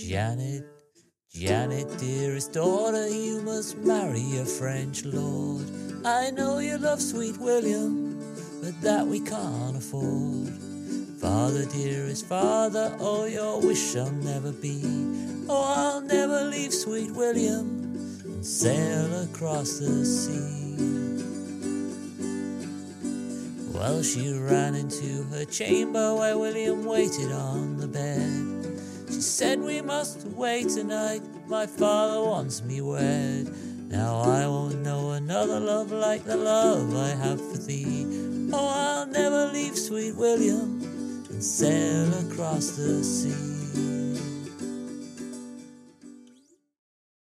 Janet, Janet, dearest daughter, you must marry a French lord. I know you love sweet William, but that we can't afford. Father, dearest father, oh, your wish shall never be. Oh, I'll never leave sweet William and sail across the sea. Well, she ran into her chamber where William waited on the bed. She said, we must wait tonight, my father wants me wed. Now I won't know another love like the love I have for thee. Oh, I'll never leave sweet William and sail across the sea.